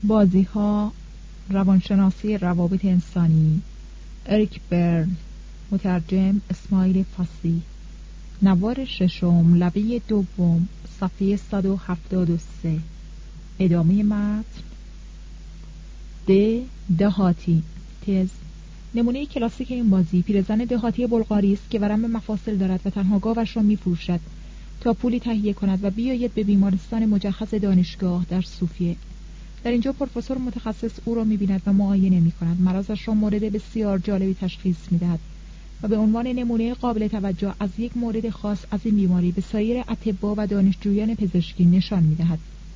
بازی‌ها، روانشناسی روابط انسانی، اریک برن، مترجم اسماعیل فصیح، نوار ششم، لبه دوم، صفحه 173. ادامه متن. دهاتی. تز. نمونه کلاسیک این بازی پیرزن دهاتی بلغاری است که ورم مفاصل دارد و تنها گاوش را می‌فروشد تا پولی تهیه کند و بیاید به بیمارستان مجهز دانشگاه در صوفیه. در اینجا پروفسور متخصص او را می‌بیند و معاینه می‌کند. مرضش را مورد بسیار جالبی تشخیص می‌دهد و به عنوان نمونه قابل توجه از یک مورد خاص از این بیماری به سایر اطباء و دانشجویان پزشکی نشان می‌دهد.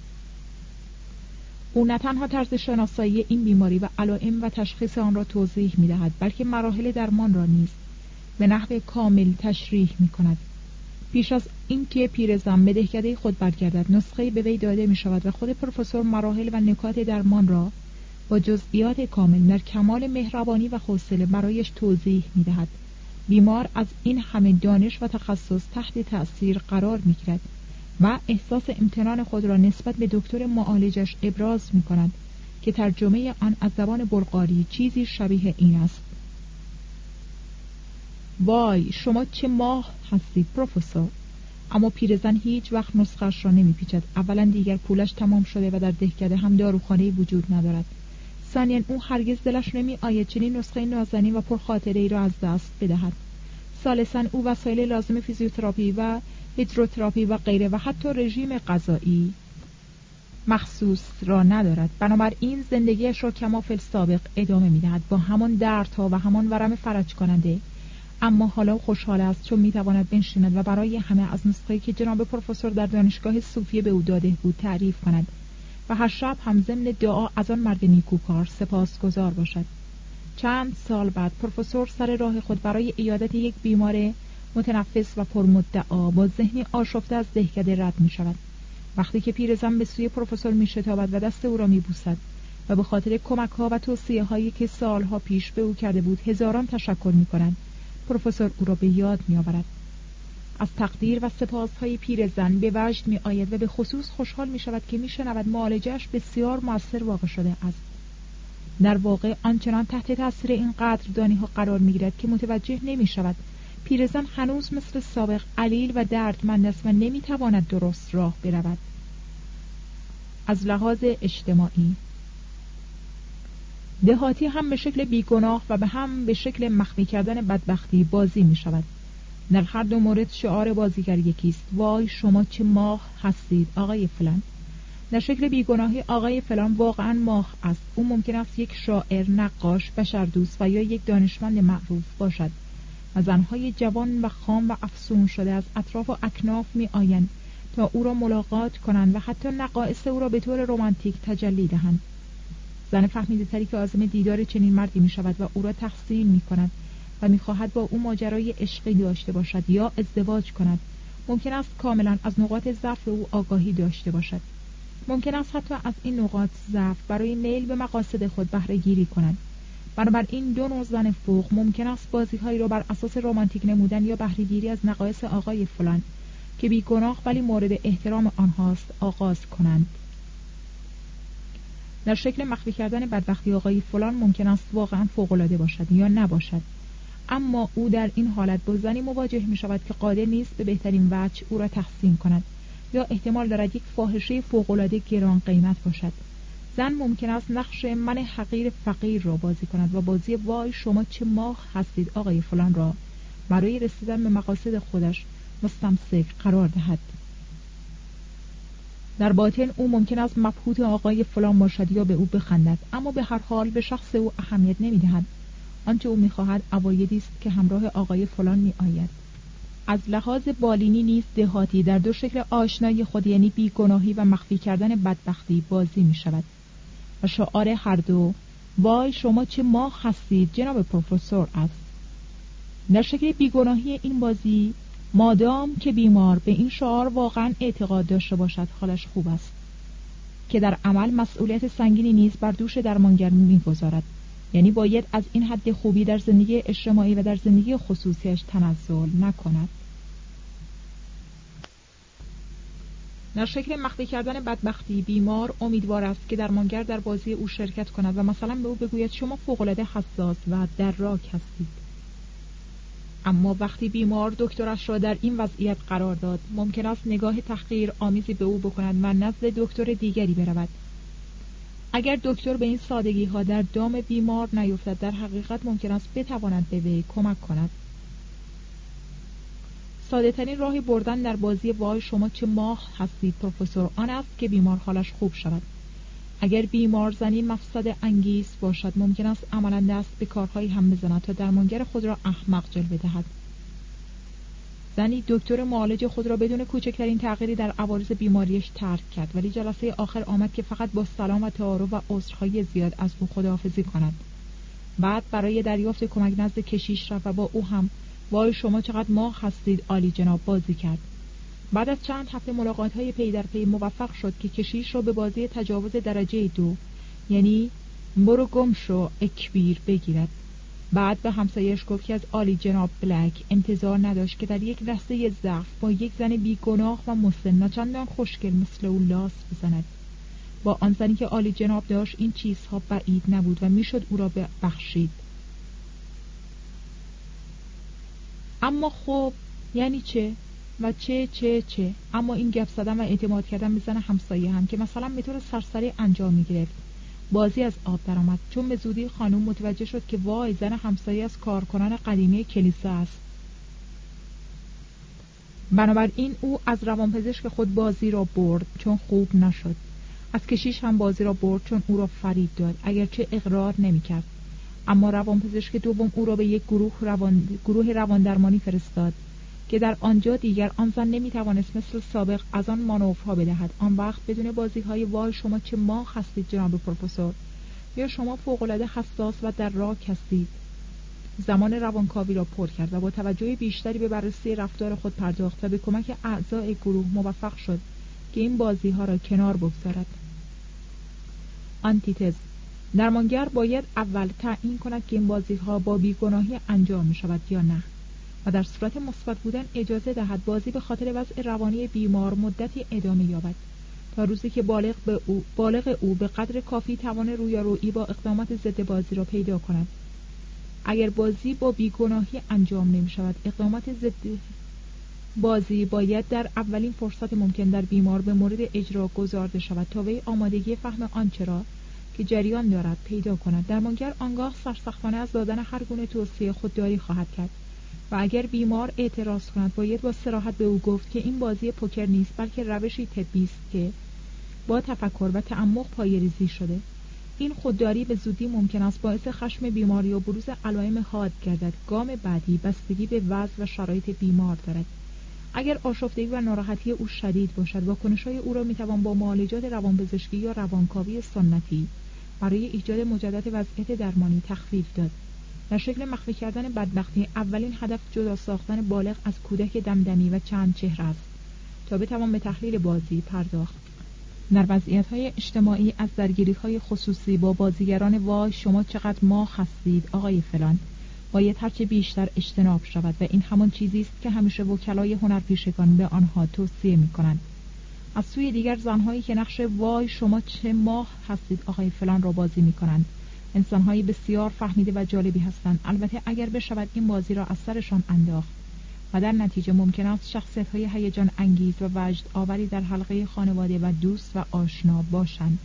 او نه تنها طرز شناسایی این بیماری و علائم و تشخیص آن را توضیح می‌دهد، بلکه مراحل درمان را نیز به نحو کامل تشریح می‌کند. پیش از اینکه پیرزن به دهکده خود برگردد، نسخه‌ای به وی داده می‌شود و خود پروفسور مراحل و نکات درمان را با جزئیات کامل در کمال مهربانی و حوصله برایش توضیح می‌دهد. بیمار از این همه دانش و تخصص تحت تأثیر قرار می‌گیرد و احساس امتنان خود را نسبت به دکتر معالجش ابراز می‌کند که ترجمه آن از زبان بلغاری چیزی شبیه این است: وای شما چه ماه هستید پروفسور. اما پیرزن هیچ وقت نسخه‌اش را نمی‌پیچد. اولا دیگر پولش تمام شده و در دهکده هم داروخانه‌ای وجود ندارد. ثانیاً او هرگز دلش نمی‌آید چنین نسخه نازنین و پرخاطره‌ای را از دست بدهد. ثالثاً او وسایل لازم فیزیوتراپی و هیدروتراپی و غیره و حتی رژیم غذایی مخصوص را ندارد. بنابراین زندگیش را کما فی السابق ادامه می‌دهد با همان دردها و همان ورم فرج کننده. اما حالا خوشحال است چون می‌تواند بنشیند و برای همه از نسخه‌ای که جناب پروفسور در دانشگاه صوفیه به او داده بود تعریف کند و هر شب هم ضمن دعا از آن مرد نیکوکار سپاسگزار باشد. چند سال بعد پروفسور سر راه خود برای عیادت یک بیمار متنفس و پرمدعا با ذهنی آشفته از دهکده رد می‌شود. وقتی که پیرزن به سوی پروفسور می‌شتابد و دست او را می‌بوسد و به خاطر کمک‌ها و توصیه‌هایی که سالها پیش به او کرده بود هزاران تشکر می‌کند، پروفسور او را به یاد می‌آورد. از تقدیر و سپاس‌های پیرزن به وجد می‌آید و به خصوص خوشحال می‌شود که می‌شنود معالجه‌اش بسیار مؤثر واقع شده است. در واقع آنچنان تحت تاثیر این قدردانی‌ها قرار می‌گیرد که متوجه نمی‌شود پیرزن هنوز مثل سابق علیل و دردمند است و نمی‌تواند درست راه برود. از لحاظ اجتماعی دهاتی هم به شکل بیگناه و هم به شکل مخفی کردن بدبختی بازی می‌شود. در هر دو مورد شعار بازیگر یکیست: وای شما چه ماه هستید آقای فلان. در شکل بیگناهی آقای فلان واقعا ماه است. او ممکن است یک شاعر، نقاش، بشردوست و یا یک دانشمند معروف باشد و زنهای جوان و خام و افسون شده از اطراف و اکناف می آیند تا او را ملاقات کنند و حتی نقایص او را به طور رمانتیک تجلی دهند. زن فهمیده تری که عازم دیدار چنین مردی می شود و او را تحسین می کند و می خواهد با او ماجرای عشقی داشته باشد یا ازدواج کند، ممکن است کاملا از نقاط ضعف او آگاهی داشته باشد. ممکن است حتی از این نقاط ضعف برای نیل به مقاصد خود بهره گیری کند. بنابراین دو نوع زن فوق ممکن است بازی‌هایی را بر اساس رمانتیک نمودن یا بهره گیری از نقایص آقای فلان که بیگناه ولی مورد احترام آنهاست آغاز کنند. در شکل مخفی کردن بدبختی آقای فلان ممکن است واقعا فوق‌العاده باشد یا نباشد، اما او در این حالت با زنی مواجه می شود که قادر نیست به بهترین وجه او را تحسین کند یا احتمال دارد یک فاحشه فوق‌العاده گران قیمت باشد. زن ممکن است نقش من حقیر فقیر را بازی کند و بازی وای شما چه ماه هستید آقای فلان را برای رسیدن به مقاصد خودش مستمسک قرار دهد. در باطن او ممکن است مبهوت آقای فلان باشد یا به او بخندد، اما به هر حال به شخص او اهمیت نمی‌دهد. آنچه او می‌خواهد عوایدی است که همراه آقای فلان می‌آید. از لحاظ بالینی نیز دهاتی در دو شکل آشنایی خود یعنی بیگناهی و مخفی کردن بدبختی بازی می‌شود و شعار هر دو وای شما چه ماه هستید جناب پروفسور است. در شکل بیگناهی این بازی مادام که بیمار به این شعار واقعا اعتقاد داشته باشد حالش خوب است، که در عمل مسئولیت سنگینی نیز بر دوش درمانگر می‌گذارد. یعنی باید از این حد خوبی در زندگی اجتماعی و در زندگی خصوصیش تنزل نکند. در شکل مخفی کردن بدبختی، بیمار امیدوار است که درمانگر در بازی او شرکت کند و مثلا به او بگوید شما فوق‌العاده حساس و دراک هستید. اما وقتی بیمار دکترش را در این وضعیت قرار داد، ممکن است نگاه تحقیر آمیزی به او بکند و نزد دکتر دیگری برود. اگر دکتر به این سادگی ها در دام بیمار نیفتد، در حقیقت ممکن است بتواند به وی کمک کند. ساده ترین راهی بردن در بازی وای شما چه ماه هستید پروفسور آن است که بیمار حالش خوب شود. اگر بیمار زنی مفسد انگیز باشد، ممکن است عملاً دست به کارهایی هم بزند تا درمانگر خود را احمق جلوه دهد. زنی دکتر معالج خود را بدون کوچکترین تغییری در عوارض بیماریش ترک کرد، ولی جلسه آخر آمد که فقط با سلام و تعارف و عذرخواهی زیاد از او خداحافظی کند. بعد برای دریافت کمک نزد کشیش رفت و با او هم وای شما چقدر ماه هستید عالی جناب بازی کرد. بعد از چند هفته ملاقات‌های پی در پی موفق شد که کشیش را به بازی تجاوز درجه 2، یعنی برو گم شو اکبیر، بگیرد. بعد به همسایش گفت که از عالی جناب بلک انتظار نداشت که در یک لحظه ضعف با یک زن بیگناه و مسن نچندان خوشگل مثل او لاس بزند. با آن زنی که عالی جناب داشت این چیزها بعید نبود و میشد او را بخشید. اما خب یعنی چه؟ و چه؟ اما این گپ زدن و اعتماد کردن به زن همسایه هم که مثلا به طور سرسری انجام می‌گرفت، بازی از آب درآمد، چون به زودی خانم متوجه شد که وای زن همسایه از کارکنان قدیمی کلیسا است. بنابراین او از روانپزشک خود بازی را برد چون خوب نشد. از کشیش هم بازی را برد چون او را فریب داد، اگرچه اقرار نمی‌کرد. اما روانپزشک دوم او را به یک گروه رواندرمانی فرستاد که در آنجا دیگر آن زن نمی‌توانست مثل سابق از آن مانورها بدهد. آن وقت بدون بازی‌های وای شما چه ماه هستید جناب پروفسور، یا شما فوق‌العاده حساس و دراک هستید، زمان روانکاوی را پر کرد و با توجه بیشتری به بررسی رفتار خود پرداخت و به کمک اعضای گروه موفق شد که این بازی‌ها را کنار بگذارد. آنتیتز: درمانگر باید اول تعیین کند که این بازی‌ها با بیگناهی انجام می‌شود یا نه، و در صورت مثبت بودن اجازه دهد بازی به خاطر وضع روانی بیمار مدتی ادامه یابد تا روزی که بالغ او به قدر کافی توان رویارویی با اقدامات ضد بازی را پیدا کند. اگر بازی با بیگناهی انجام نمی شود، اقدامات ضد بازی باید در اولین فرصت ممکن در بیمار به مورد اجرا گذارده شود تا وی آمادگی فهم آنچه را که جریان دارد پیدا کند. درمانگر آنگاه سرسختانه از دادن هر گونه توصیه خودداری خواهد کرد و اگر بیمار اعتراض کند باید با صراحت به او گفت که این بازی پوکر نیست، بلکه روشی طبی است که با تفکر و تعمق پایه‌ریزی شده. این خودداری به زودی ممکن است باعث خشم بیماری و بروز علائم حاد گردد. گام بعدی بستگی به وضع و شرایط بیمار دارد. اگر آشفتگی و ناراحتی او شدید باشد، واکنش‌های او را می‌توان با معالجات روانپزشکی یا روانکاوی سنتی برای ایجاد مجدد وضعیت درمانی تخفیف داد. در شکل مخفی کردن بدبختی، اولین هدف جدا ساختن بالغ از کودک دمدمی و چند چهره است تا بتوان به تحلیل بازی پرداخت. در وضعیت‌های اجتماعی از درگیری‌های خصوصی با بازیگران وای شما چقدر ماه هستید آقای فلان باید هرچه بیشتر اجتناب شود و این همان چیزی است که همیشه وکلای هنرپیشگان به آنها توصیه می‌کنند. از سوی دیگر زن‌هایی که نقش وای شما چه ماه هستید آقای فلان را بازی می‌کنند انسان‌های بسیار فهمیده و جالبی هستند، البته اگر بشود این بازی را از سرشان انداخت و در نتیجه ممکن است شخصیت‌های هیجان انگیز و وجد آوری در حلقه خانواده و دوست و آشنا باشند.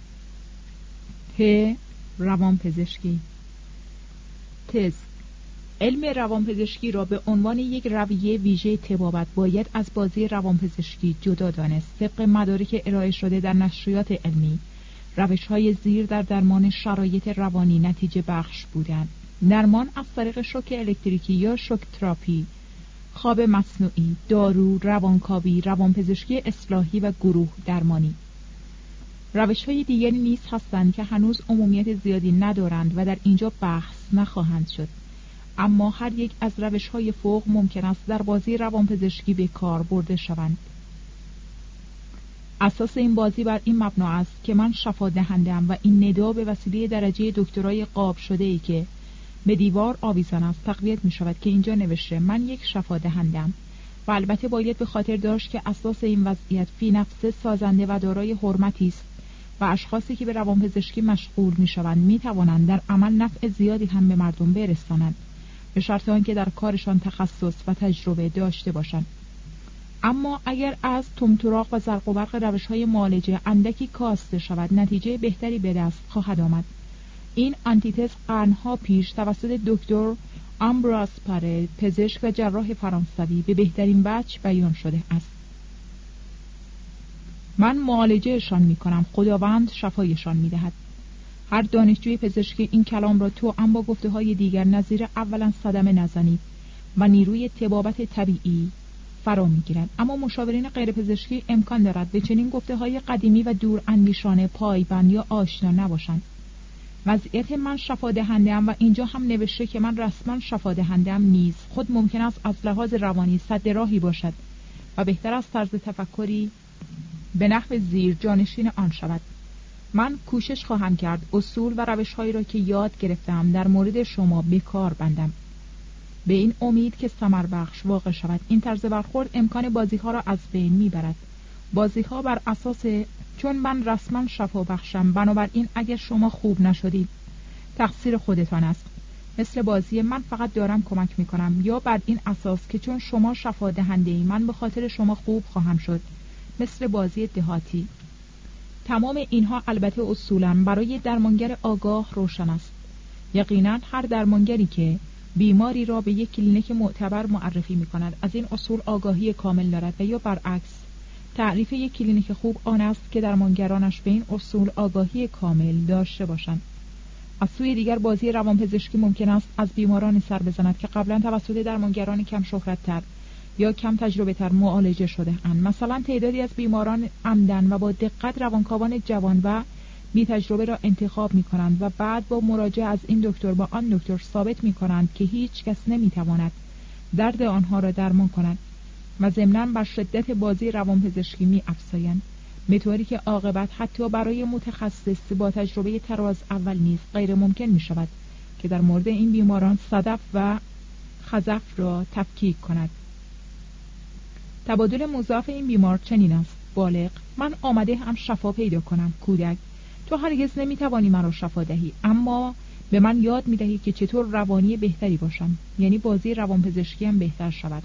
روانپزشکی. تز: علم روانپزشکی را به عنوان یک رویه ویژه طبابت باید از بازی روانپزشکی جدا دانست. طبق مدارک ارائه شده در نشریات علمی، روش‌های زیر در درمان شرایط روانی نتیجه بخش بودند. درمان از طریق شوک الکتریکی یا شوک تراپی، خواب مصنوعی، دارو، روانکاوی، روانپزشکی اصلاحی و گروه درمانی. روش‌های دیگری نیز هستند که هنوز عمومیت زیادی ندارند و در اینجا بحث نخواهند شد، اما هر یک از روش‌های فوق ممکن است در بازی روانپزشکی به کار برده شوند. اساس این بازی بر این مبنا است که من شفا دهنده‌ام و این ندا به وسیله درجه دکترای قاب شده‌ای که به دیوار آویزان است تقویت می شود که اینجا نوشته من یک شفا دهنده‌ام و البته باید به خاطر داشت که اساس این وضعیت فی نفسه سازنده و دارای حرمتی است و اشخاصی که به روانپزشکی مشغول می‌شوند می‌توانند در عمل نفع زیادی هم به مردم برسانند، به شرط آنکه در کارشان تخصص و تجربه داشته باشند. اما اگر از طمطراق و زرق و برق روش‌های معالجه اندکی کاسته شود، نتیجه بهتری به دست خواهد آمد. این آنتیتز قرنها پیش توسط دکتر آمبراس پارل، پزشک و جراح فرانسوی، به بهترین وجه بیان شده است. من معالجهشان می‌کنم، خداوند شفایشان می‌دهد. هر دانشجوی پزشکی این کلام را توأم با گفته‌های دیگر نظیر اولا صدمه نزنید و نیروی طبابت طبیعی فرا می‌گیرد. اما مشاورین غیر پزشکی امکان دارد به چنین گفته‌های قدیمی و دور اندیشانه پایبند یا آشنا نباشند. وضعیت من شفادهنده‌ام و اینجا هم نوشته که من رسما شفادهنده‌ام نیز خود ممکن است از لحاظ روانی سد راهی باشد و بهتر از طرز تفکری به نحو زیر جانشین آن شود. من کوشش خواهم کرد اصول و روش‌هایی را که یاد گرفتم در مورد شما به کار بندم، به این امید که ثمر بخش واقع شود. این طرز برخورد امکان بازی‌ها را از بین می‌برد. بازی‌ها بر اساس چون من رسما شفا بخشم، بنابراین اگر شما خوب نشدید تقصیر خودتان است. مثل بازی من فقط دارم کمک می‌کنم، یا بر این اساس که چون شما شفا دهنده‌ای من به خاطر شما خوب خواهم شد، مثل بازی دهاتی. تمام اینها البته اصولاً برای درمانگر آگاه روشن است. یقیناً هر درمانگری که بیماری را به یک کلینیک معتبر معرفی می‌کند از این اصول آگاهی کامل دارد و یا برعکس. تعریف یک کلینیک خوب آن است که درمانگرانش به این اصول آگاهی کامل داشته باشند. از سوی دیگر بازی روانپزشکی ممکن است از بیماران سر بزند که قبلا توسط درمانگران کم شهرت‌تر یا کم تجربه تر معالجه شده اند. مثلا تعدادی از بیماران عمدن و با دقت روانکاوان جوان و بی تجربه را انتخاب می کنند و بعد با مراجعه از این دکتر با آن دکتر ثابت می کنند که هیچ کس نمی تواند درد آنها را درمان کند و ضمناً بر شدت بازی روانپزشکی می افزایند، به طوری که عاقبت حتی برای متخصص با تجربه تر از اول نیز غیر ممکن می شود که در مورد این بیماران صدف و خزف را تفکیک کند. تبادل مضاعف این بیمار چنین است: بالغ: من آمده هم شفا پیدا کنم. کودک: تو هرگز نمیتوانی من را شفا دهی، اما به من یاد میدهی که چطور روانی بهتری باشم، یعنی بازی روانپزشکی هم بهتر شود.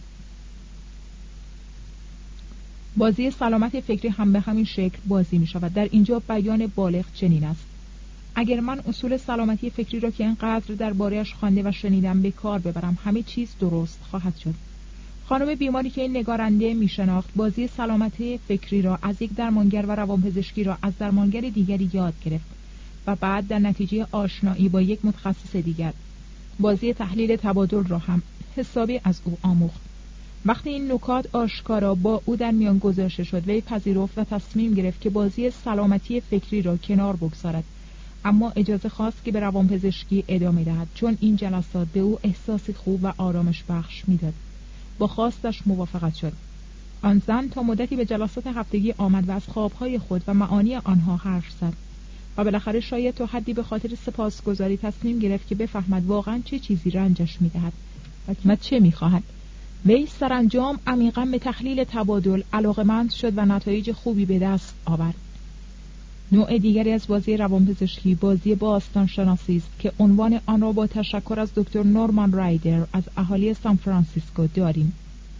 بازی سلامت فکری هم به همین شکل بازی می شود. در اینجا بیان بالغ چنین است: اگر من اصول سلامتی فکری را که اینقدر درباره‌اش خوانده و شنیدم به کار ببرم، همه چیز درست خواهد شد. خانم بیماری که این نگارنده می شناخت بازی سلامتی فکری را از یک درمانگر و روانپزشکی را از درمانگر دیگری یاد گرفت و بعد در نتیجه آشنایی با یک متخصص دیگر بازی تحلیل تبادل را هم حسابی از او آموخت. وقتی این نکات آشکارا با او در میان گذاشته شد، وی پذیرفت و تصمیم گرفت که بازی سلامتی فکری را کنار بگذارد، اما اجازه خواست که به روانپزشکی ادامه دهد، چون این جلسات به او احساسی خوب و آرامش بخش میداد. با خواستش موافقت شد. آن زن تا مدتی به جلسات هفتگی آمد و از خوابهای خود و معانی آنها حرف زد و بالاخره شاید تا حدی به خاطر سپاسگزاری تصمیم گرفت که بفهمد واقعا چه چیزی رنجش میدهد و چه میخواهد. وی سرانجام عمیقا به تحلیل تبادل علاقه‌مند شد و نتایج خوبی به دست آورد. نوع دیگری از بازی روانپزشکی بازی باستان شناسی است که عنوان آن را با تشکر از دکتر نورمان رایدر از اهالی سان فرانسیسکو داریم.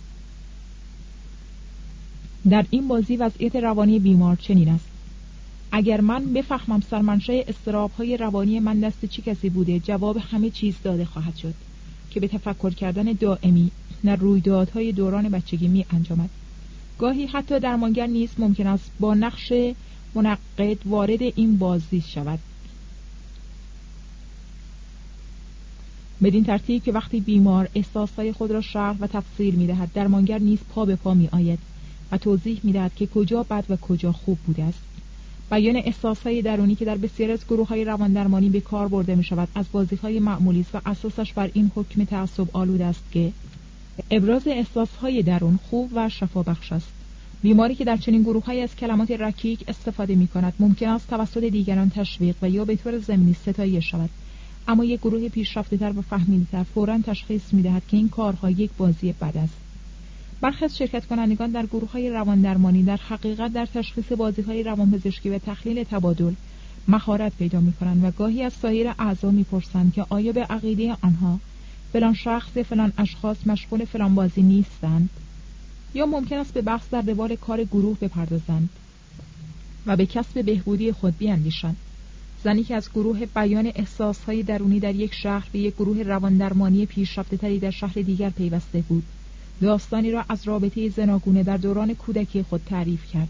در این بازی وضعیت روانی بیمار چنین است: اگر من بفهمم سرمنشأ اضطراب‌های روانی من دست چه کسی بوده، جواب همه چیز داده خواهد شد که به تفکر کردن دائمی در رویدادهای دوران بچگی می انجامد. گاهی حتی درمانگر نیز ممکن است با نقش منقد وارد این بازی شود، بدین ترتیب که وقتی بیمار احساسهای خود را شرح و تفصیل می دهد، درمانگر نیز پا به پا می آید و توضیح می دهد که کجا بد و کجا خوب بوده است. بیان احساسهای درونی که در بسیاری از گروه‌های رواندرمانی به کار برده می شود از بازی‌های معمولی است و اساسش بر این حکم تعصب آلود است که ابراز احساسهای درون خوب و شفابخش است. بیماری که در چنین گروه‌هایی از کلمات رکیک استفاده می‌کند ممکن است توسط دیگران تشویق و یا به طور ضمنی ستایش شود، اما یک گروه پیشرفته‌تر و فهمیده‌تر فوراً تشخیص می‌دهد که این کارها یک بازی بد است. برخی از شرکت کنندگان در گروه‌های رواندرمانی در حقیقت در تشخیص بازی‌های روانپزشکی و تحلیل تبادل مهارت پیدا می‌کنند و گاهی از سایر اعضا می‌پرسند که آیا به عقیده آنها فلان شخص یا فلان اشخاص مشغول فلان بازی نیستند، یا ممکن است به بحث در روال کار گروه بپردازند و به کسب بهبودی خود بیاندیشند. زنی که از گروه بیان احساس‌های درونی در یک شهر به یک گروه رواندرمانی پیشرفته‌تری در شهر دیگر پیوسته بود، داستانی را از رابطه زناگونه در دوران کودکی خود تعریف کرد.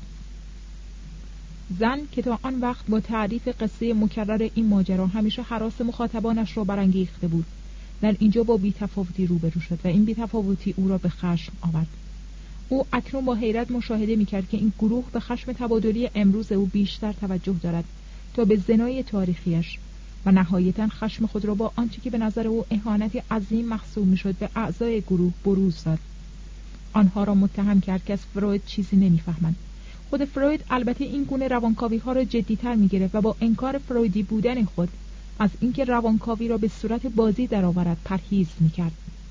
زن که تا آن وقت با تعریف قصه مکرر این ماجرا همیشه هراس مخاطبانش را برانگیخته بود، در اینجا با بی‌تفاوتی روبرو شد و این بی‌تفاوتی او را به خشم آورد. او اکنون با حیرت مشاهده می‌کرد که این گروه به خشم تبادلی امروز او بیشتر توجه دارد تا به زنای تاریخیش و نهایتاً خشم خود را با آنچه که به نظر او اهانتی عظیم محسوب می‌شد به اعضای گروه بروز داد. آنها را متهم کرد که از فروید چیزی نمی‌فهمند. خود فروید البته این گونه روانکاوی‌ها را جدی‌تر می‌گرفت و با انکار فرویدی بودن خود از اینکه روانکاوی را به صورت بازی درآورد پرهیز می‌کرد.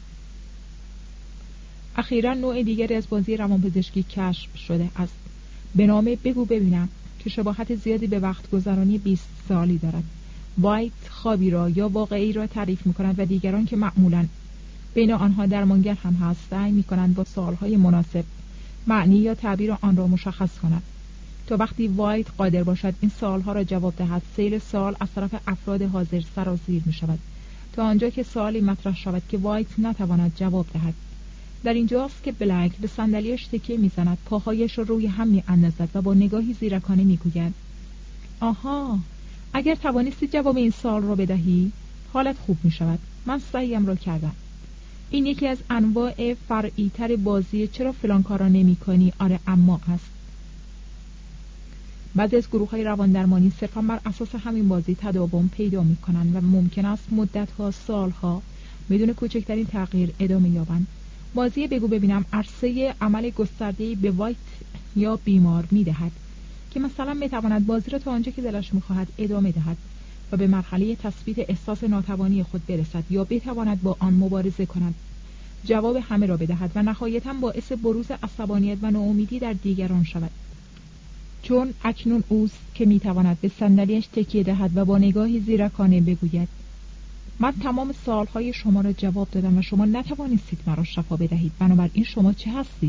اخیراً نوع دیگری از بازی روانپزشکی کشف شده است به نام بگو ببینم که شباهت زیادی به وقت گذرانی 20 سالی دارد. وایت خوابی را یا واقعی را تعریف می‌کند و دیگران که معمولاً بین آنها درمانگر هم هست سعی می‌کنند با سوال‌های مناسب معنی یا تعبیر آن را مشخص کنند تا وقتی وایت قادر باشد این سوال‌ها را جواب دهد سیل سوال از طرف افراد حاضر سرازیر می‌شود تا آنجا که سوالی مطرح شود که وایت نتواند جواب دهد. در اینجاست که بلک به صندلیاش تکیه می‌زند، پاهایش را روی هم می‌اندازد و با نگاهی زیرکانه می‌گوید آها، اگر توانستی جواب این سوال را بدهی حالت خوب می‌شود. من سعیم را کردم. این یکی از انواع فرعی‌تر بازی چرا فلان کارا نمی‌کنی آره اما است. بعضی از گروه‌های رواندرمانی صرفاً بر اساس همین بازی تداوم پیدا می‌کنند و ممکن است مدت‌ها، سال‌ها بدون کوچکترین تغییر ادامه یابند. بازی بگو ببینم عرصه عمل گسترده‌ای به وایت یا بیمار می‌دهد که مثلا می‌تواند بازی را تا آنجا که دلش می‌خواهد ادامه دهد و به مرحله تثبیت احساس ناتوانی خود برسد یا بتواند با آن مبارزه کند، جواب همه را بدهد و نهایتاً باعث بروز عصبانیت و ناامیدی در دیگران شود. چون اکنون اوست که می‌تواند به صندلی‌اش تکیه دهد و با نگاهی زیرکانه بگوید من تمام سوال‌های شما را جواب دادم و شما نتوانستید مرا شفا بدهید، بنابراین شما چه هستید؟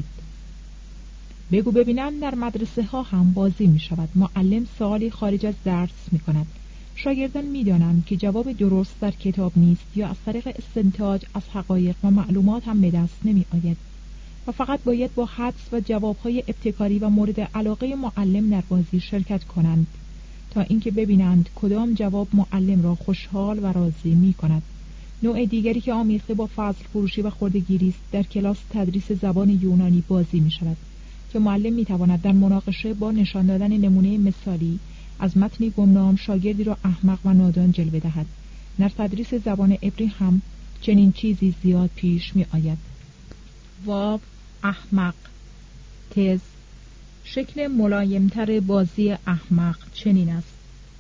بگو ببینم در مدرسه ها هم بازی می شود. معلم سوالی خارج از درس می کند. شاگردان می دانند که جواب درست در کتاب نیست یا از طریق استنتاج از حقایق و معلومات هم به دست نمی آید و فقط باید با حدس و جوابهای ابتکاری و مورد علاقه معلم در بازی شرکت کنند تا اینکه ببینند کدام جواب معلم را خوشحال و راضی می کند. نوع دیگری که آمیخته با فضل فروشی و خردگیری است در کلاس تدریس زبان یونانی بازی می شود که معلم می تواند در مناقشه با نشان دادن نمونه مثالی از متنی گمنام شاگردی را احمق و نادان جلوه دهد. در تدریس زبان عبری هم چنین چیزی زیاد پیش می آید. واو احمق تز شکل ملایمتر بازی احمق چنین است.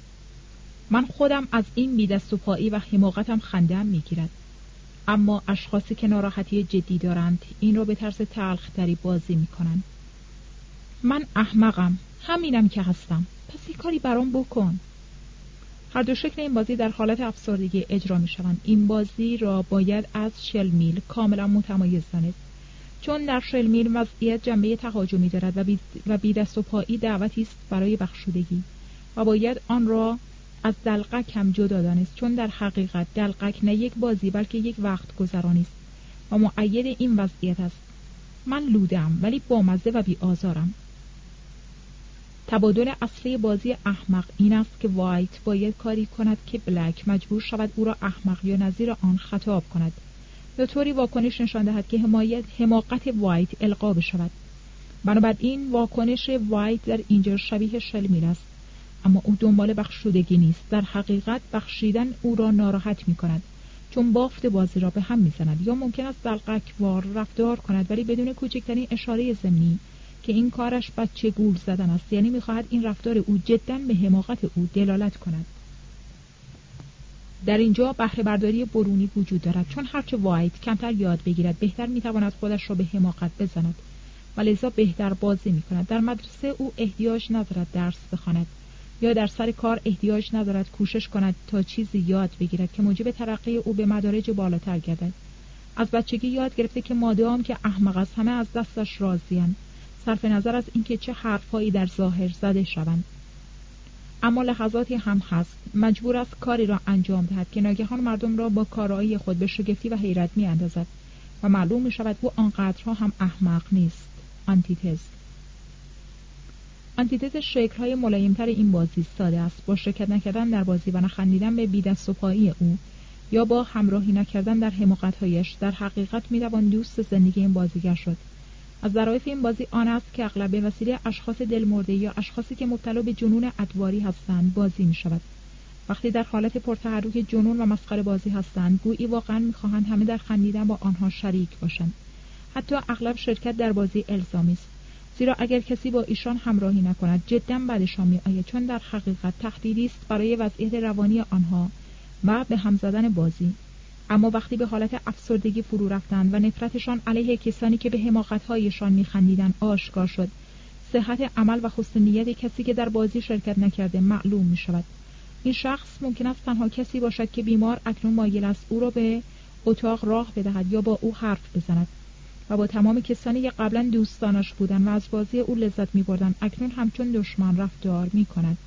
من خودم از این بی دست و پایی و حماقتم خنده‌ام میگیرد، اما اشخاصی که ناراحتی جدی دارند این را به طرز تلخ‌تری بازی میکنند. من احمقم، همینم که هستم، پس یک کاری برام بکن. هر دو شکل این بازی در حالت افسردگی اجرا میشوند. این بازی را باید از شلمیل کاملا متمایز دانست، چون در شلمیل وضعیت جنبه تهاجمی دارد و بی دست و پایی دعوتی است برای بخشودگی و باید آن را از دلقک هم جدا دانست، چون در حقیقت دلقک نه یک بازی بلکه یک وقت گذرانی است و مؤید این وضعیت است. من لودم ولی بامزه و بی آزارم. تبادل اصلی بازی احمق این است که وایت باید کاری کند که بلک مجبور شود او را احمق یا نظیر آن خطاب کند یا طوری واکنش نشان دهد که حماقت وایت القا بشود. بنابراین واکنش وایت در اینجا شبیه شلمیل است، اما او دنبال بخشودگی نیست. در حقیقت بخشیدن او را ناراحت می کند، چون بافت بازی را به هم می زند، یا ممکن است دلقکوار رفتار کند ولی بدون کوچکترین اشاره ضمنی که این کارش بچه گول زدن است، یعنی می خواهد این رفتار او جداً به حماقت او دلالت کند. در اینجا بهره برداری برونی وجود دارد، چون هرچه وایت کمتر یاد بگیرد بهتر میتواند خودش را به حماقت بزند و لذا بهتر بازی میکند. در مدرسه او احتیاج ندارد درس بخواند یا در سر کار احتیاج ندارد کوشش کند تا چیزی یاد بگیرد که موجب ترقی او به مدارج بالاتر گردد. از بچگی یاد گرفته که مادام که احمق است همه از دستش راضی‌اند، صرف نظر از اینکه چه حرفهایی در ظاهر زده شوند. اما لحظاتی هم هست مجبور است کاری را انجام دهد که ناگهان مردم را با کارایی خود به شگفتی و حیرت می‌اندازد و معلوم می‌شود او آنقدرها هم احمق نیست. آنتیتز شکل‌های ملایم‌تر این بازی ساده است. با شرکت نکردن در بازی و نخندیدن به بی‌دست و پایی او یا با همراهی نکردن در حماقت‌هایش در حقیقت می‌توان دوست زندگی این بازیگر شد. از ظرافت این بازی آن است که اغلب به وسیله اشخاص دلمرده یا اشخاصی که مبتلا به جنون ادواری هستند بازی می‌شود. وقتی در حالت پرتحرک جنون و مسخره بازی هستند گویی واقعا می‌خواهند همه در خندیدن با آنها شریک باشند. حتی اغلب شرکت در بازی الزامی است، زیرا اگر کسی با ایشان همراهی نکند جداً بدشان می‌آید، چون در حقیقت تهدیدی است برای وضعیت روانی آنها و به هم زدن بازی. اما وقتی به حالت افسردگی فرو رفتند و نفرتشان علیه کسانی که به حماقت‌هایشان می‌خندیدند آشکار شد، صحت عمل و حسن نیت کسی که در بازی شرکت نکرده معلوم می‌شود. این شخص ممکن است تنها کسی باشد که بیمار اکنون مایل است او را به اتاق راه بدهد یا با او حرف بزند و با تمام کسانی که قبلا دوستانش بودند و از بازی او لذت می‌بردند اکنون همچون دشمن رفتار می‌کند.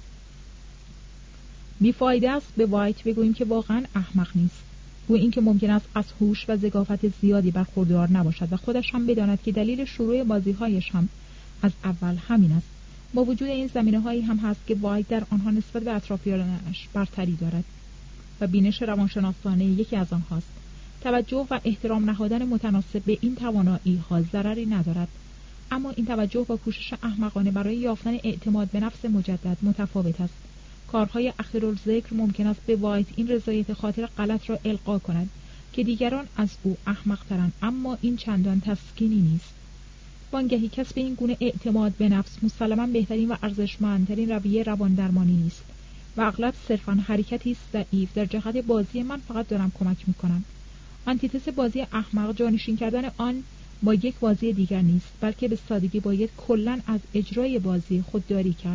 بیفایده است به وایت بگوییم که واقعا احمق نیست، گویی این که ممکن است از هوش و ذکاوت زیادی برخوردار نباشد و خودش هم بداند که دلیل شروع بازی‌هایش هم از اول همین است. با وجود این زمینه‌هایی هم هست که وایت در آنها نسبت به اطرافیانش برتری دارد و بینش روانشناسانه یکی از آنهاست. توجه و احترام نهادن متناسب به این توانایی‌ها ضرری ندارد، اما این توجه با کوشش احمقانه برای یافتن اعتماد به نفس مجدد متفاوت است. کارهای اخیرالذکر ممکن است به وایت این رضایت خاطر غلط را القا کند که دیگران از او احمق‌ترند، اما این چندان تسکینی نیست. وانگهی کسب این گونه اعتماد به نفس مسلماً بهترین و ارزشمندترین رویه رواندرمانی نیست و اغلب صرفاً حرکتی است ضعیف در جهت بازی من فقط دارم کمک می‌کنم. آنتیتز بازی احمق جانشین کردن آن با یک بازی دیگر نیست، بلکه به سادگی باید کلاً از اجرای بازی خودداری کرد.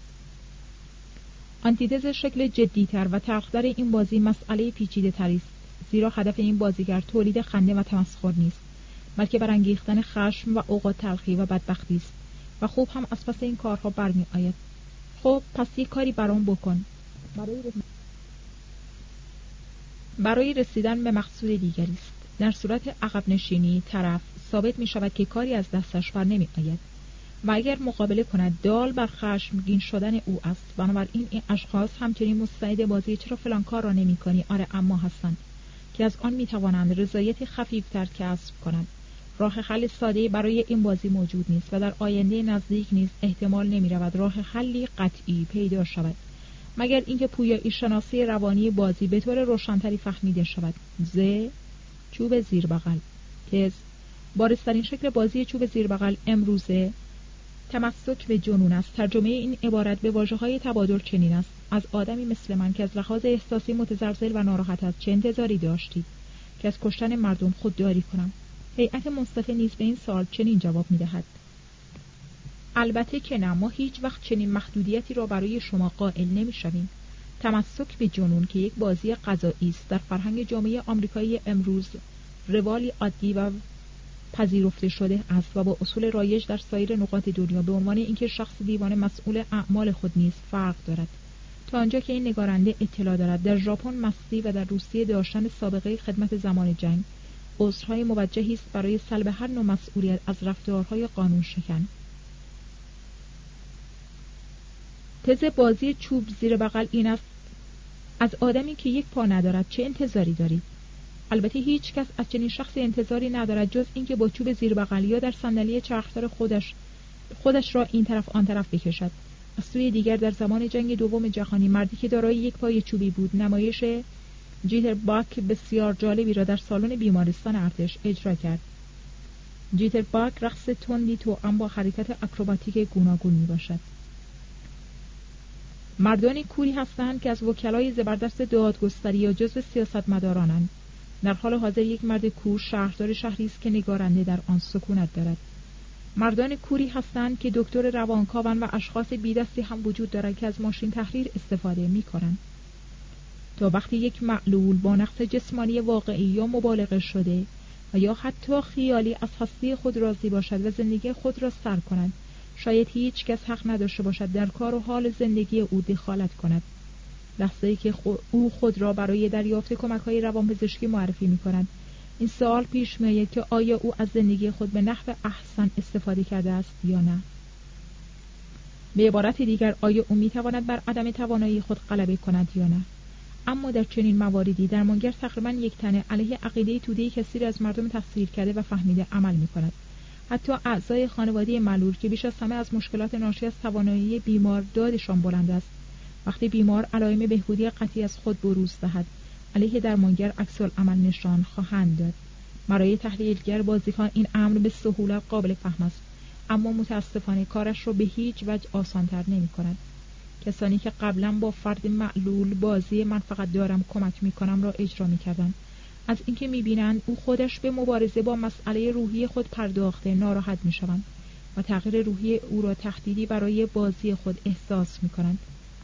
آنتیتز شکل جدی‌تر و تلخ‌تر این بازی مسئله پیچیده‌تری است، زیرا هدف این بازیگر تولید خنده و تمسخر نیست، بلکه برانگیختن خشم و اوقات تلخی و بدبختی است و خوب هم از پس این کارها برمی آید. خب پس یک کاری برام بکن برای رسیدن به مقصود دیگری است. در صورت عقب نشینی طرف ثابت می شود که کاری از دستش بر نمی آید و اگر مقابله کند دال بر خشمگین شدن او است. بنابراین این اشخاص همچنین مستعد بازی چرا فلان کار را نمی کنی آره اما هستند که از آن می توانند رضایت خفیفتر کسب کنند. راه حل ساده‌ای برای این بازی موجود نیست و در آینده نزدیک نیز احتمال نمی رود راه حلی قطعی پیدا شود، مگر اینکه پویایی شناسی روانی بازی به طور روشن‌تری فهمیده شود. چوب زیر بغل. تز بارزترین شکل بازی چوب زیر بغل امروزه تمسک به جنون است. ترجمه این عبارت به واژه‌های تبادل چنین است: از آدمی مثل من که از لحاظ احساسی متزلزل و ناراحت است چه انتظاری داشتید که از کشتن مردم خودداری کنم؟ هیئت منصفه نیز به این سوال چنین جواب می‌دهد: البته که نه، ما هیچ وقت چنین محدودیتی را برای شما قائل نمی‌شویم. تمسک به جنون که یک بازی قضایی است در فرهنگ جامعه آمریکایی امروز روالی عادی و پذیرفته شده است و با اصول رایج در سایر نقاط دنیا به عنوان اینکه شخص دیوانه مسئول اعمال خود نیست فرق دارد. تا آنجا که این نگارنده اطلاع دارد در ژاپن مستی و در روسیه داشتن سابقه خدمت زمان جنگ عذرهای موجهی است برای سلب هر نوع مسئولیت از رفتارهای قانون شکن. تز بازی چوب زیر بغل این است: از آدمی که یک پا ندارد چه انتظاری دارید؟ البته هیچ کس از چنین شخصی انتظاری ندارد جز اینکه با چوب زیر بغل یا در صندلی چرخدار خودش را این طرف آن طرف بکشد. از سوی دیگر در زمان جنگ دوم جهانی مردی که دارای یک پای چوبی بود نمایش جیتر باک بسیار جالبی را در سالن بیمارستان ارتش اجرا کرد. جیتر باک رقص تندی توأم با حرکت اکروباتیک گوناگون می باشد. مردان کوری هستند که از وکلای زبردست دادگستری یا جزو سیاستمدارانند. در حال حاضر یک مرد کور شهردار شهری است که نگارنده در آن سکونت دارد. مردان کوری هستند که دکتر روانکاوند و اشخاص بی‌دستی هم وجود دارند که از ماشین تحریر استفاده می‌کنند. تا وقتی یک معلول با نقص جسمانی واقعی یا مبالغه شده و یا حتی خیالی از هستی خود راضی باشد و زندگی خود را سر کند، شاید هیچ کس حق نداشته باشد در کار و حال زندگی او دخالت کند. لحظه‌ای که او خود را برای دریافت کمک‌های روانپزشکی معرفی می‌کند، این سوال پیش می‌آید که آیا او از زندگی خود به نحو احسن استفاده کرده است یا نه؟ به عبارت دیگر، آیا او می‌تواند بر عدم توانایی خود غلبه کند یا نه؟ اما در چنین مواردی درمانگر تقریباً یکتنه علیه عقیده توده کثیر از مردم تحصیل کرده و فهمیده عمل می‌کند. حتی اعضای خانواده معلول که بیش از همه از مشکلات ناشی از توانایی بیمار دادشان بلند است، وقتی بیمار علائم بهبودی قطعی از خود بروز دهد، علیه درمانگر عکس‌العمل نشان خواهند داد. برای تحلیلگر بازیکن این امر به سهولت قابل فهم است، اما متاسفانه کارش را به هیچ وجه آسان‌تر نمی‌کند. کسانی که قبلا با فرد معلول بازی من فقط دارم کمک می‌کنم را اجرا می‌کردند، از اینکه می‌بینند او خودش به مبارزه با مسئله روحی خود پرداخته ناراحت می‌شوند و تغییر روحی او را تهدیدی برای بازی خود احساس می‌کنند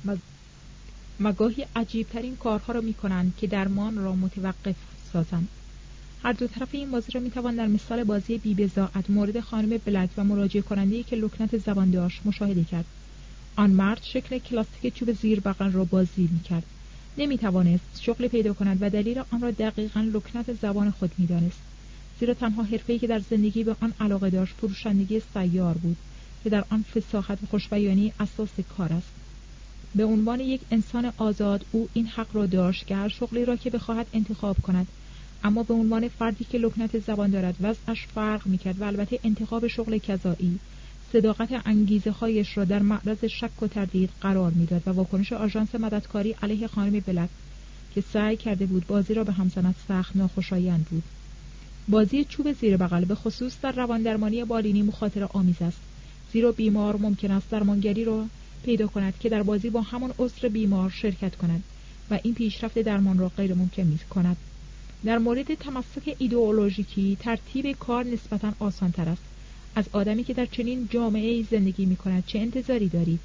و گاهی عجیب‌ترین کارها را می‌کنند که درمان را متوقف سازند. هر دو طرف این بازی را می‌توان در مثال بازی بی‌بضاعت مورد خانم بلک و مراجعه کننده‌ای که لکنت زبان داشت مشاهده کرد. آن مرد شکل کلاسیک چوب زیر بغل را بازی می‌کرد. نمی‌توانست شغل پیدا کند و دلیل آن را دقیقاً لکنت زبان خود می‌دانست، زیرا تنها حرفه‌ای که در زندگی به آن علاقه داشت فروشندگی سیار بود که در آن فصاحت و خوش‌بیانی اساس کار است. به عنوان یک انسان آزاد او این حق را داشت که هر شغلی را که بخواهد انتخاب کند، اما به عنوان فردی که لکنت زبان دارد وضعش فرق می‌کرد و البته انتخاب شغل کذایی صداقت انگیزه‌هایش را در معرض شک و تردید قرار می‌داد و واکنش آژانس مددکاری علیه خانم بلک که سعی کرده بود بازی را به هم زند سخت ناخوشایند بود. بازی چوب زیر بغل به خصوص در رواندرمانی بالینی مخاطره آمیز است، زیرا بیمار ممکن است درمانگری را پیدا کند که در بازی با همان عذر بیمار شرکت کند و این پیشرفت درمان را غیر ممکن می‌کند. در مورد تمسک ایدئولوژیکی ترتیب کار نسبتاً آسان‌تر است. از آدمی که در چنین جامعه‌ای زندگی می‌کند چه انتظاری دارید؟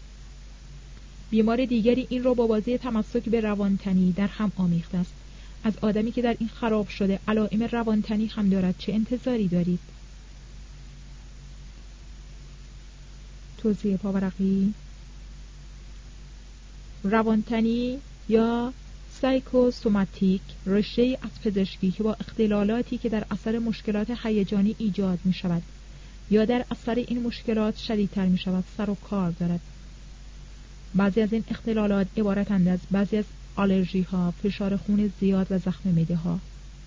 بیمار دیگری این را با بازی تمسک به روانتنی در هم آمیخته است. از آدمی که در این خراب شده علائم روانتنی هم دارد چه انتظاری دارید؟ توضیح پاورقی: روانتنی یا سایکوسوماتیک رشته‌ای از پزشکی که با اختلالاتی که در اثر مشکلات هیجانی ایجاد می شود یا در اثر این مشکلات شدیدتر می شود سر و کار دارد. بعضی از این اختلالات عبارتند از بعضی از آلرژی ها، فشار خون زیاد و زخم معده ها.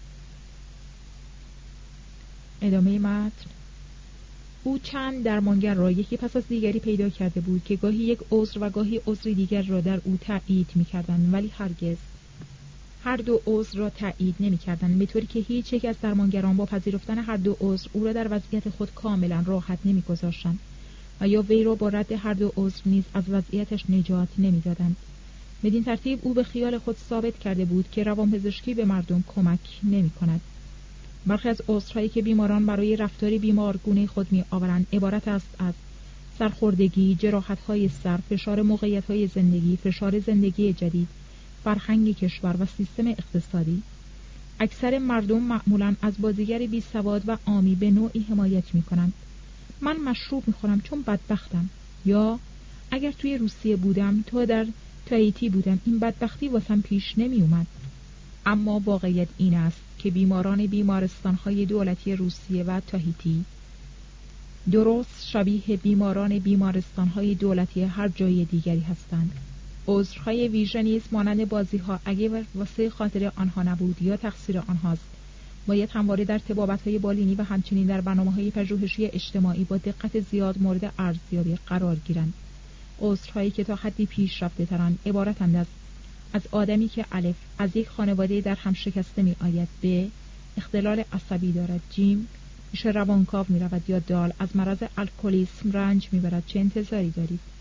ادامه متن: او چند درمانگر را یکی پس از دیگری پیدا کرده بود که گاهی یک عذر و گاهی عذری دیگر را در او تأیید می‌کردند، ولی هرگز هر دو عذر را تأیید نمی‌کردند، به طوری که هیچ یک از درمانگران با پذیرفتن هر دو عذر او را در وضعیت خود کاملا راحت نمی‌گذاشتند و یا وی را با رد هر دو عذر نیز از وضعیتش نجات نمی‌دادند. بدین ترتیب او به خیال خود ثابت کرده بود که روانپزشکی به مردم کمک نمی‌کند. برخی از عذرهایی که بیماران برای رفتار بیمارگونه خود می‌آورند عبارت است از سرخوردگی، جراحت‌های سر، فشار موقعیت‌های زندگی، فشار زندگی جدید، فرهنگ کشور و سیستم اقتصادی. اکثر مردم معمولاً از بازیگر بی‌سواد و عامی به نوعی حمایت می‌کنند. من مشروب می‌خورم چون بدبختم، یا اگر توی روسیه بودم تا در تاییتی بودم این بدبختی واسم پیش نمی‌اومد. اما واقعیت این است که بیماران بیمارستان‌های دولتی روسیه و تاهیتی درست شبیه بیماران بیمارستان‌های دولتی هر جای دیگری هستند. عذرهای ویژه نیز مانند بازی‌ها اگه واسه خاطر آنها نبود یا تقصیر آنهاست، باید همواره در طبابت‌های بالینی و همچنین در برنامه‌های پژوهشی اجتماعی با دقت زیاد مورد ارزیابی قرار گیرند. عذرهایی که تا حدی پیشرفته‌ترند عبارتند از آدمی که الف از یک خانواده در هم شکسته می آید، ب اختلال عصبی دارد، جیم پیش روانکاو می رود، یا دال از مرض الکلیسم رنج می برد. چه انتظاری دارید؟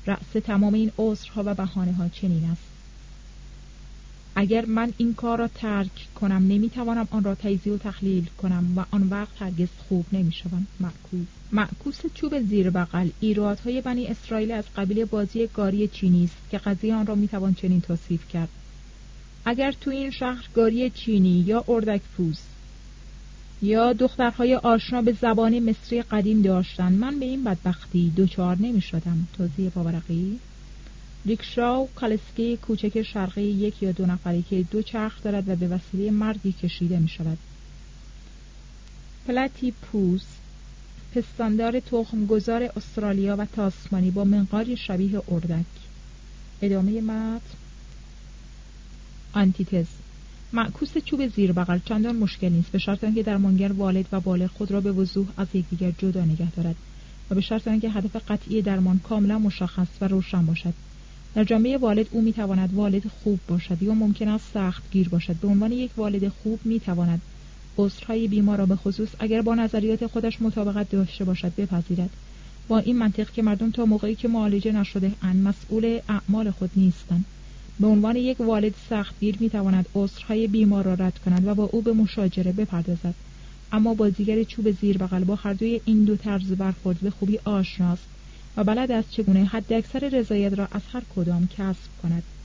رأس تمام این عذرها و بهانه‌ها چنین است: اگر من این کار را ترک کنم نمیتوانم آن را تجزیه و تحلیل کنم و آن وقت هرگز خوب نمیشوم. معکوس چوب زیر بغل ایرادهای بنی اسرائیل از قبیل بازی گاری چینی است که قضیه آن را میتوان چنین توصیف کرد: اگر تو این شهر گاری چینی یا اردک پوست یا دخترهای آشنا به زبان مصری قدیم داشتن، من به این بدبختی دوچار نمی شدم. توضیح باورقی: ریکشا و کالسکه کوچک شرقی 1 یا 2 نفری که 2 چرخ دارد و به وسیله مردی کشیده می شود. پلاتی پوس پستاندار تخمگذار استرالیا و تاسمانی با منقاری شبیه اردک. ادامه متن. آنتیتز: معکوس چوب زیر بغل چندان مشکل نیست، به شرط آنکه درمانگر والد و بالغ خود را به وضوح از یکدیگر جدا نگه دارد و به شرط آنکه هدف قطعی درمان کاملا مشخص و روشن باشد. در جنبه والد او میتواند والد خوب باشد یا ممکن است سخت گیر باشد. به عنوان یک والد خوب میتواند عذرهای بیمار را به خصوص اگر با نظریات خودش مطابقت داشته باشد بپذیرد، با این منطق که مردم تا موقعی که معالجه نشده اند مسئول اعمال خود نیستند. به عنوان یک والد سختگیر میتواند عذرهای بیمار را رد کند و با او به مشاجره بپردازد، اما بازیگر چوب زیر بغل با هر دوی این دو طرز برخورد به خوبی آشناست و بلد است چگونه حد اکثر رضایت را از هر کدام کسب کند.